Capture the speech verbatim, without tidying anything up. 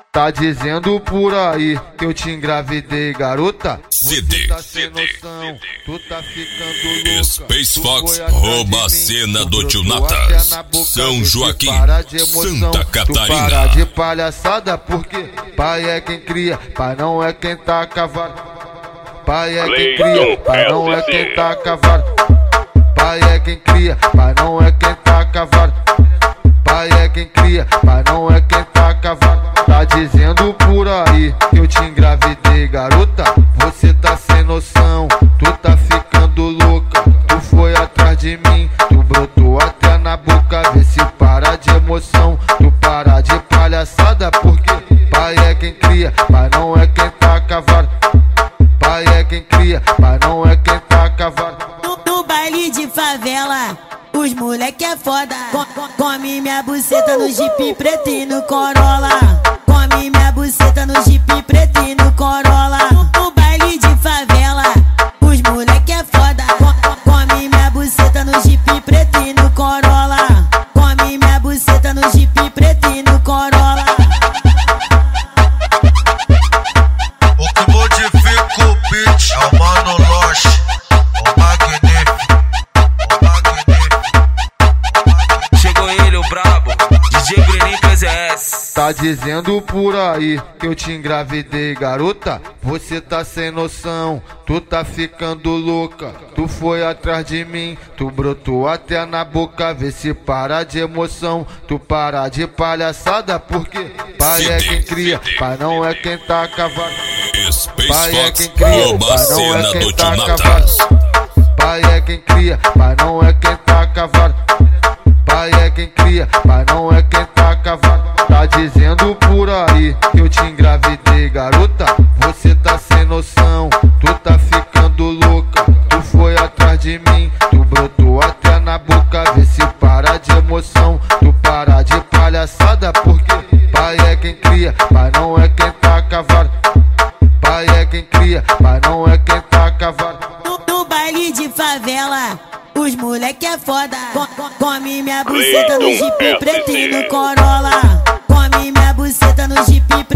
Tá dizendo por aí que eu te engravidei, garota? C D, tá sem noção, tu tá ficando louca. Space Fox rouba a cena do Tio Natas. São Joaquim, Santa Catarina. Tu para de palhaçada porque pai é quem cria, pai não é quem tá cavalo. Pai é quem cria, pai não é quem tá cavalo. Pai é quem cria, pai não é quem tá cavalo. Pai é quem cria, pai não é quem tá cavalo. Tá dizendo por aí que eu te engravidei, garota? Você tá sem noção, tu tá ficando louca. Tu foi atrás de mim, tu brotou até na boca. Vê se para de emoção, tu para de palhaçada. Porque pai é quem cria, pai não é quem tá cavalo. Pai é quem cria, pai não é quem tá cavalo. No, no baile de favela, os moleque é foda. Com, com, come minha buceta no Jeep preto e no Corolla. Come minha buceta no Jeep preto e no Corolla. No, no baile de favela, os moleque é foda. Com, com, come minha buceta no Jeep preto e no Corolla. Come minha buceta no Jeep preto e no Corolla. O que modifica o beat é o Mano Loche, o magnífico, o magnífico. Chegou ele, o brabo, D J Bruninho P Z S. Tá dizendo por aí que eu te engravidei, garota? Você tá sem noção, tu tá ficando louca. Tu foi atrás de mim, tu brotou até na boca. Vê se para de emoção, tu para de palhaçada. Porque pai é quem cria, pai não é quem tá cavalo. Pai é quem cria, pai não é quem tá cavalo. Pai é quem cria, pai não é quem tá cavalo. Pai é quem cria, pai não é quem tá cavalo. Tá dizendo por aí que eu te engravidei, garota? Você tá sem noção, tu tá ficando louca. Tu foi atrás de mim, tu brotou até na boca. Vê se para de emoção, tu para de palhaçada. Porque pai é quem cria, pai não é quem tá cavalo. Pai é quem cria, pai não é quem tá cavalo. No, no baile de favela, os moleque é foda. Com, com, come minha buceta no Jeep preto e no Corolla. Come minha buceta no Jeep